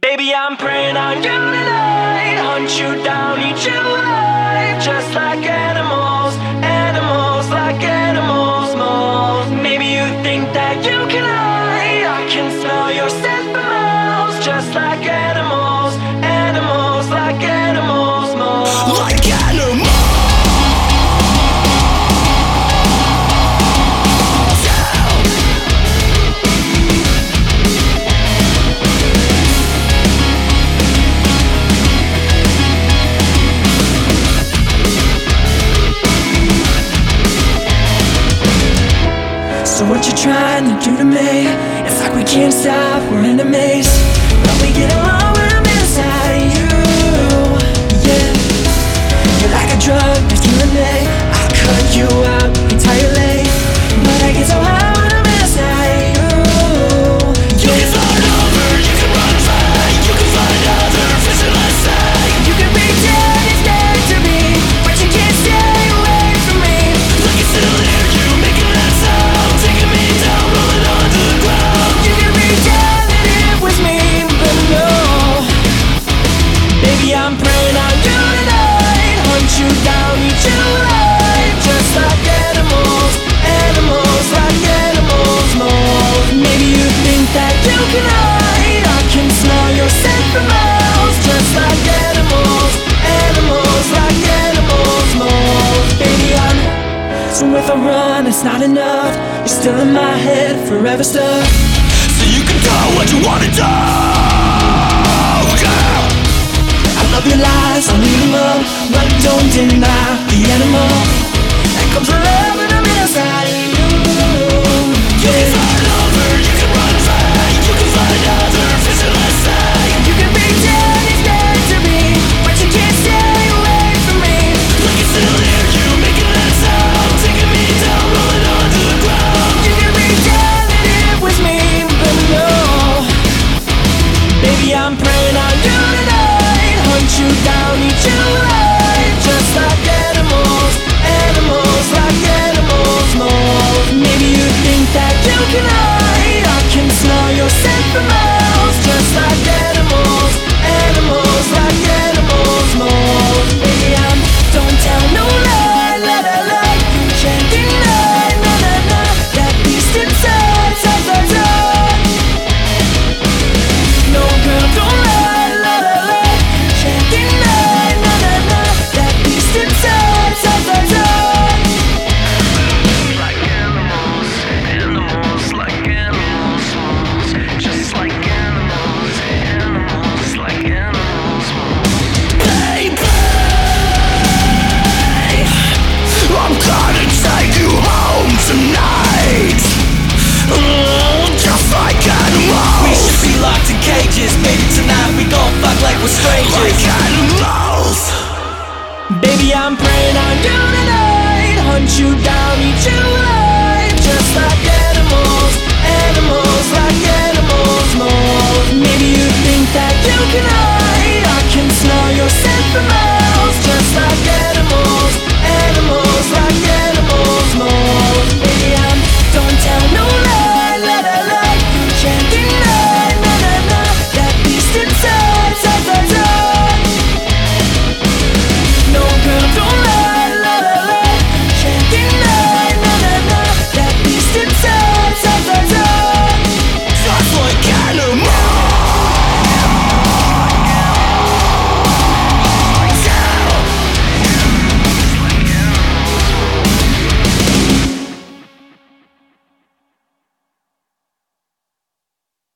Baby, I'm preying on you tonight. Hunt you down, eat you alive. Just like animals, animals like animals most. Maybe you think that you can hide. I can smell your scent for miles. Just like animals, animals like animals most. Like animals. So what you trying to do to me? It's like we can't stop, we're enemies, but we get along when I'm inside you. Yeah, you're like a drug that's killing me. I cut you out entirely, but I get so high when I'm inside you. You can start over, you can run away, you can find other physical side. You can pretend it's dead to me, but you can't stay away from me. Look, it's still there, you making that sound, taking me down, rolling onto the ground. You can pretend that it was me, but no. Baby, I'm preying on you tonight. Hunt you down, eat you alive. Just like animals, animals like animals most. Maybe you think that you can hide. I can smell your scent for miles. Just like animals, animals like animals most. Baby, so if I run, it's not enough. You're still in my head, forever stuck. So you can do what you wanna do, girl. I love your lies, I'll leave them up, but don't deny the animal that comes alive when I'm inside you. You can start over, you can run away, you can find other physical side. You can pretend it's dead to me, but you can't stay away from me. Look, it's still here, you making that sound, taking me down, rolling onto the ground. You can pretend that it was me, but no. Baby, I'm preying on you tonight. Hunt you down, eat you alive. Just like animals, animals like animals most. Maybe you think that you can hide. I can smell your scent for miles. Just like animals, animals like animals most. Baby, don't tell no lie, la la la. You can't deny, na na na, that beast inside, side by side. No girl, don't lie, la la la. You can't deny, na na na, that beast inside, side by side. Like animals, animals like animals most. Just like animals, animals like animals most. Baby, I'm gonna take you home tonight. Just like animals. We should be locked in cages. Maybe tonight we gon' fuck like we're strangers. Like animals. Baby, I'm preying on you tonight. Hunt you down, eat you alive.